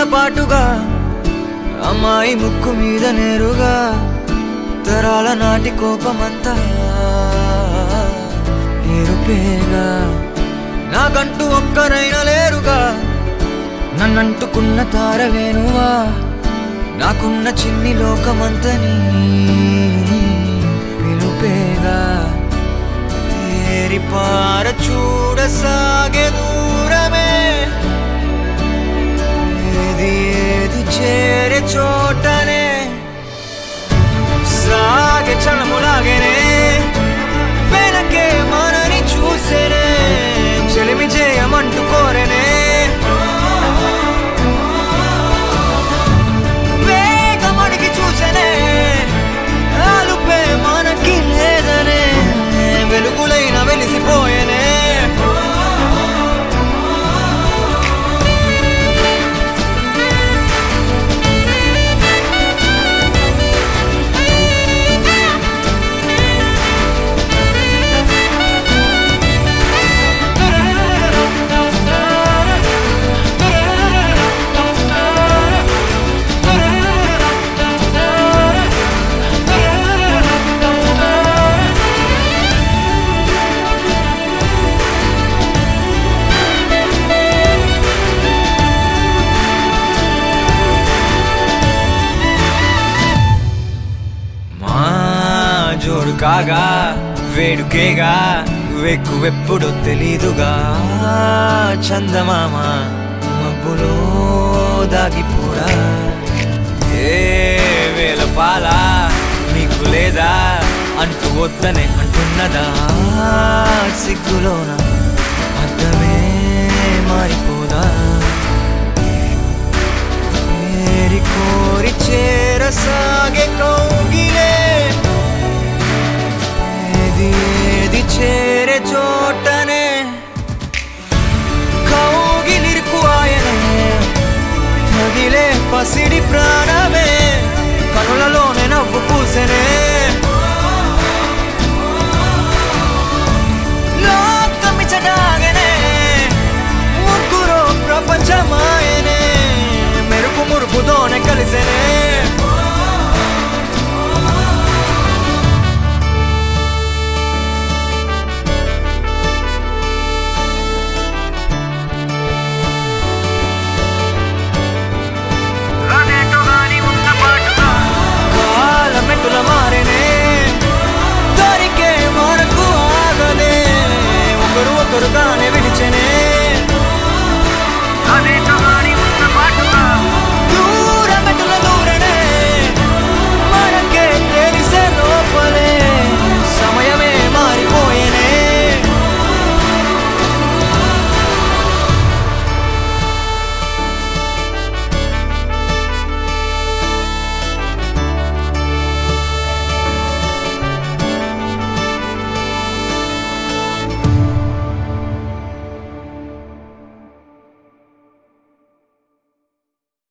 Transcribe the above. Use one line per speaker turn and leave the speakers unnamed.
పాటుగా అమ్మాయి ముక్కు మీద నేరుగా తరాల నాటి కోపమంతా ఏరుపేగా నాకంటూ ఒక్కరైనా లేరుగా నన్నంటుకున్న తారవేనువా నాకున్న చిన్ని లోకమంతని పిలుపేగా తేరిపార చూడసాగే దూరమే ఏది ఏది చేరే చోటనే సాగే చలములాగేనే వెనకే మనని చూసేనే చెలిమి చేయమంటూ కోరేనే వేగమడికి చూసేనే ఆలుపే మనకి లేదనే వెలుగులైన వెలిసిపోయేనే జోడు కాగా వేడుకేగా వెక్కువెప్పుడు తెలీదుగా చందమామ మబ్బులో దాగిపోడా ఏ వేల పాల నీకు లేదా అంటూ వద్దనే అంటున్నదా సిగ్గులోన అర్థమే మారిపోదా ఏరి కోరి చేరసాగే కౌగిలే ఏది చేరే చోటనే కౌగిలిరుకు ఆయనే తగిలే పసిడి ప్రాణమే కనులలోనే నవ్వు పూసెనే లోకమిచడాగనే ముగ్గురు ప్రపంచమాయనే మెరుపు మురుపుతోనే కలిసెనే